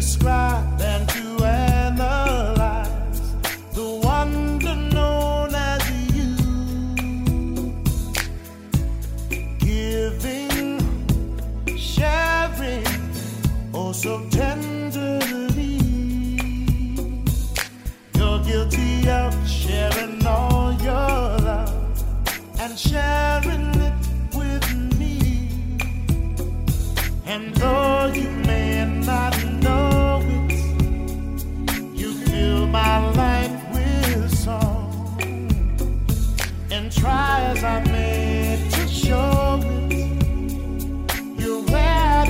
describe and to analyze the wonder known as you. Giving, sharing, oh so tenderly. You're guilty of sharing all your love and sharing it with me. And though you may not know it, you fill my life with song. And try as I may to show it, you're where I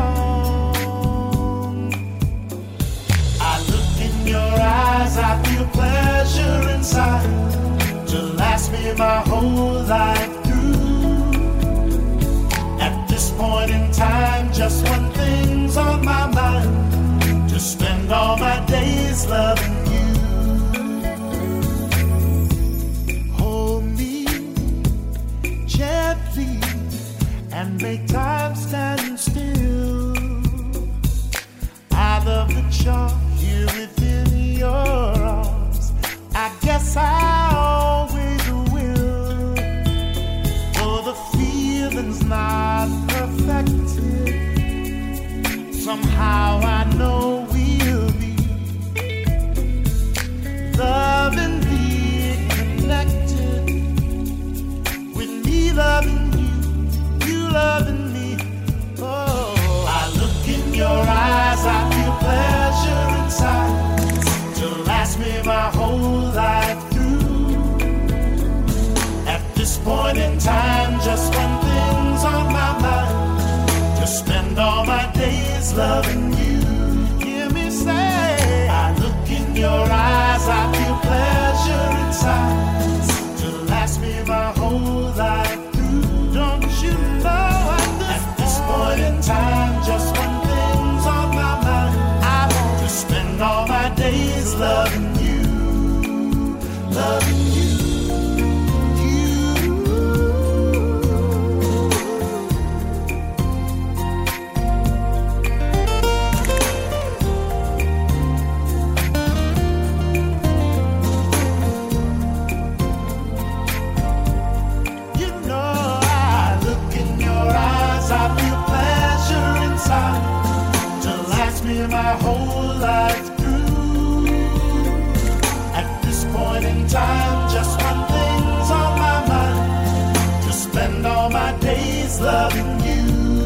belong. I look in your eyes, I feel pleasure inside to last me my whole life through. At this point in time, just one thing's on my mind: to spend all my days loving you. Hold me gently and make time stand still. I love the charm here within your arms. I guess I always will. Though the feeling's not perfected, somehow I know we'll be loving, being connected. With me loving you, you loving me. Oh, I look in your eyes, I feel pleasure inside to last me my whole life through. At this point in time, just one thing's on my mind: to spend all my days loving you. Hear me say, I look in your eyes, I feel pleasure inside to last me my whole life through. Don't you know at this point in time, just one thing's on my mind: I want to spend all my days loving you, loving you. My whole life through. At this point in time, just one thing's on my mind: to spend all my days loving you.